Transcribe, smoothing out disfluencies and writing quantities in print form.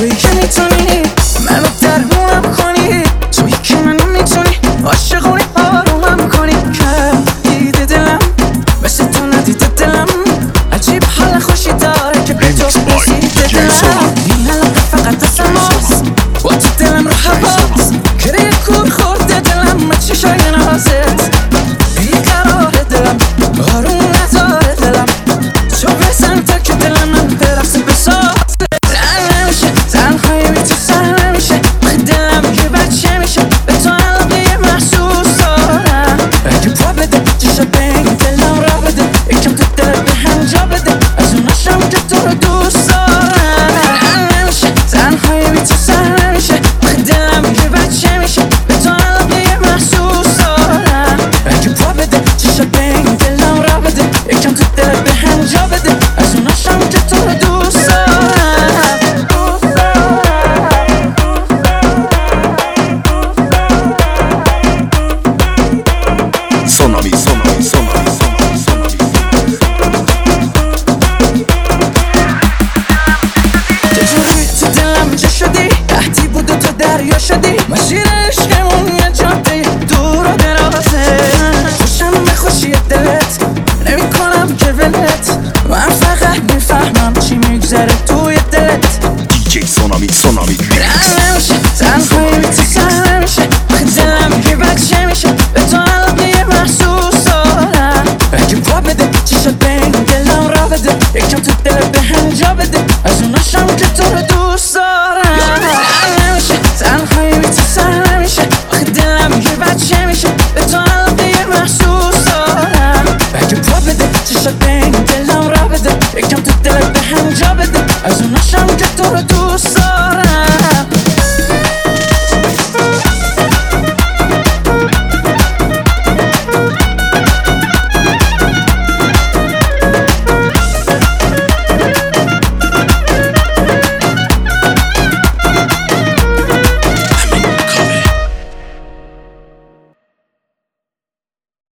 تویی که میتونی منو درمونم کنی، تویی که منو میتونی عاشقونی آرومم کنی. کم دیده دلم مثل تو ندیده دلم، عجیب حال خوشی داره که به تو رسیده دلم. این علاقه فقط دست ماست، با تو دلم رو حواس گره کور خورده دلم به چشای نازت. بیقرار دلم آروم نذاره دلم، تو بزن تا که دلم من برقصه بساز. رن نمیشه تنهایی بی تو سر نمیشه، دلم یه بچه میشه به تو علاقه محسوس دارم. اگه پا بده چشا بین دلم را بده، یکم تو دلت به هم جا بده، از اوناشم که تو رو دوست دارم. رن نمیشه تنهایی بی تو سر نمیشه، دلم یه بچه میشه به تو علاقه محسوس دارم. اگه پا بده چشا بین دلم را بده، یکم تو دلت به هم جا بده، از اوناشم که تو رو دوست دارم. Sonami, sonami, sonami, sonami, sonami. چجوری تو دلم جا شدی، قحطی بود و تو دریا شدی، مسیر عشقمون یه جاده دور و درازه. خوشم به خوشی دلت نمی کنم که ولت، من فقط میفهمم چی میگذره توی دلت. DJ Sonami, sonami. رن نمیشه تنهایی بی تو سر نمیشه، دلم یه بچه میشه به تو علاقه محسوس دارم. اگه پا بده چشات بین دلم را بده، یکم تو دلت به هم جا بده، از اوناشم که تو رو دوست دارم. رن نمیشه تنهایی بی تو سر نمیشه، دلم یه بچه میشه به تو علاقه محسوس دارم. اگه پا بده چشات بین دلم را بده، یکم تو دلت به هم جا بده، از اوناشم